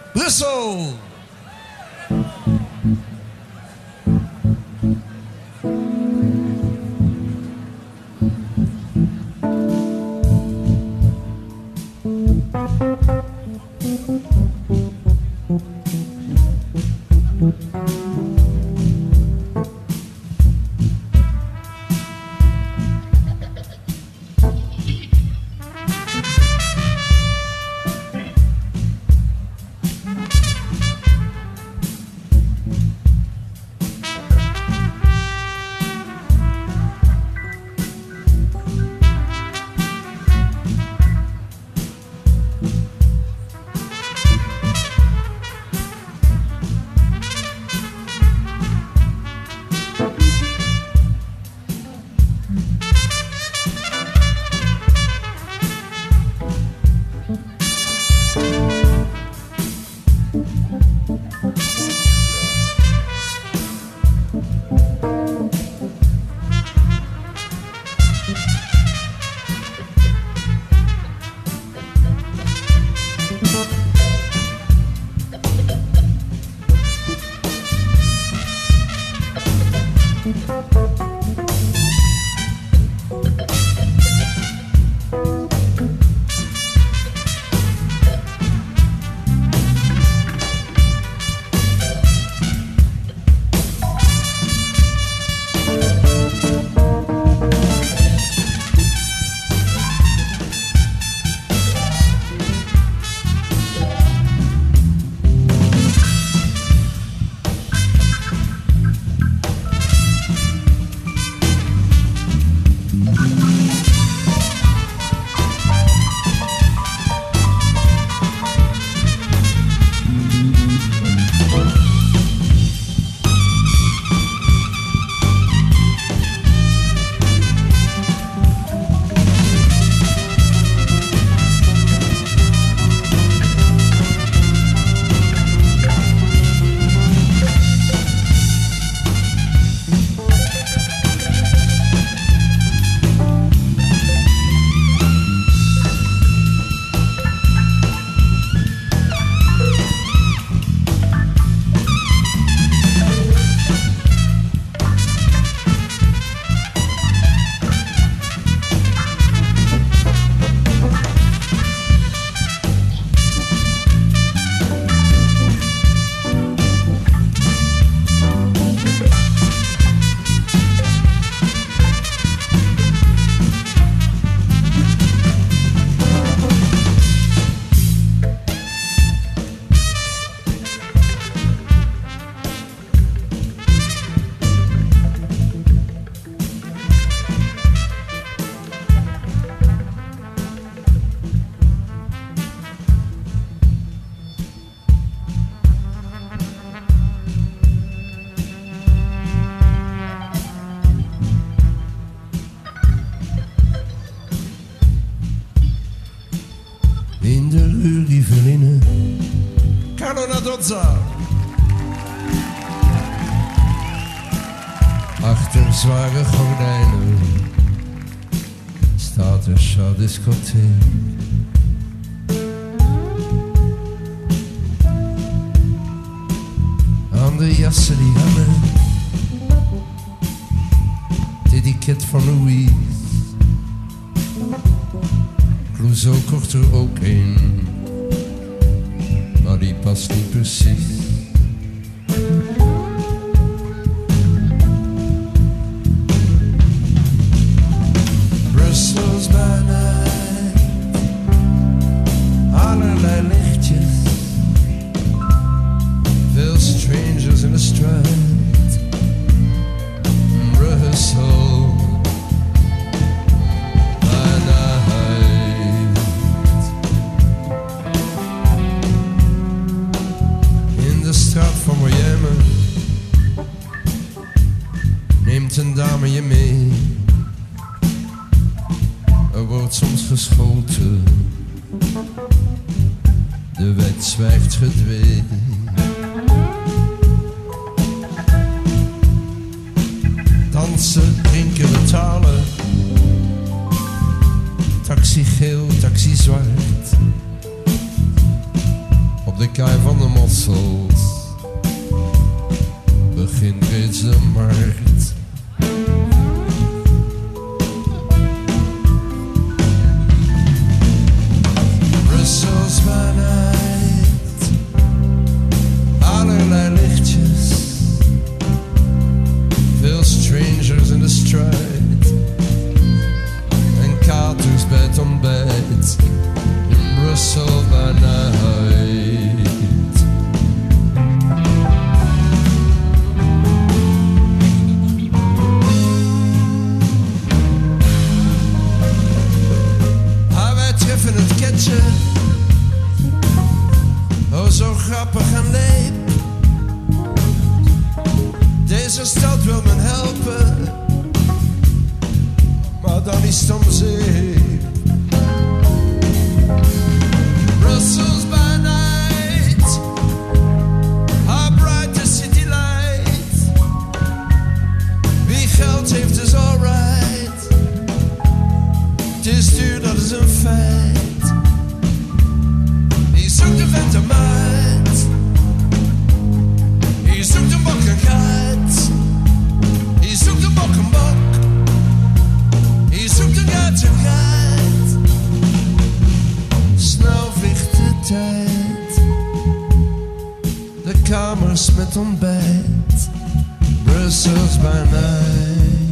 Brussel. Achter zware gordijnen staat een discotheek. Aan de jassen die hangen, het etiket van Louise. Clouseau kocht er ook een, maar die past niet precies. Brussels by night, allerlei lichtjes, veel strangers in de straat. Brussel by night, in de straat van Miami neemt een dame je mee. Er wordt soms geschoten, de wet zwijgt gedwee. Dansen, drinken, betalen, taxi geel, taxi zwart. Op de kaai van de mossels begint reeds de markt. Brussels by night, allerlei lichtjes, veel strangers in de strijd en katers bij het ontbijt. In Brussels by night. Wij treffen het ketje, oh zo grappig en leep. Deze stad wil men helpen, maar dan niet stom zeep. Brussels by night, how bright the city light. Wie geld heeft is alright, het is duur, dat is een feit. Die zoekt de vent een maat, die zoekt een bok een gat, die zoekt een bok een bok, die zoekt een gat een gat. Snel vliegt de tijd, de kamers met ontbijt. Brussels by night.